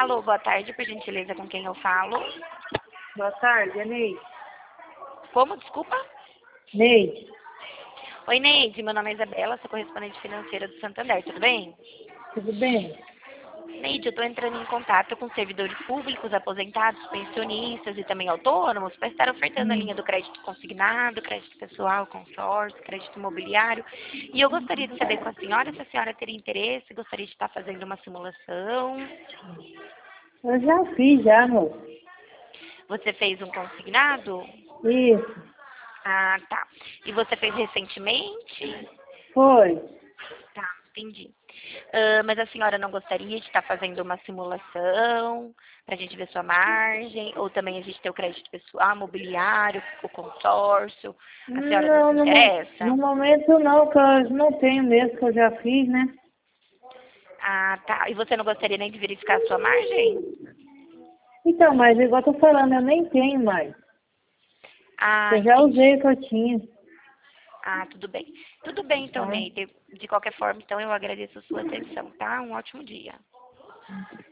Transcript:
Alô, boa tarde, por gentileza, com quem eu falo? Boa tarde, é Neide. Como, desculpa? Neide, Oi, Neide, meu nome é Isabela, sou correspondente financeira do Santander, tudo bem? tudo bem? Neide, eu estou entrando em contato com servidores públicos, aposentados, pensionistas e também autônomos para estar ofertando a linha do crédito consignado, crédito pessoal, consórcio, crédito imobiliário. E eu gostaria de saber com a senhora se a senhora teria interesse, gostaria de estar fazendo uma simulação. Eu já fiz, já, amor. Você fez um consignado? Isso, Ah, tá. E você fez recentemente? foi. Tá, entendi. Mas a senhora não gostaria de estar fazendo uma simulação para a gente ver sua margem? Ou também a gente ter o crédito pessoal, mobiliário, o consórcio? A senhora não Não, se interessa? no momento não, que eu não tenho mesmo, que eu já fiz, né? Ah, tá. E você não gostaria nem de verificar a sua margem? Então, mas igual eu tô falando, eu nem tenho mais. Ah, Eu já entendi. usei o que eu tinha. Ah, tudo bem. Tudo bem, então, Tá? Neide. De qualquer forma, então, eu agradeço a sua atenção, tá? Um ótimo dia.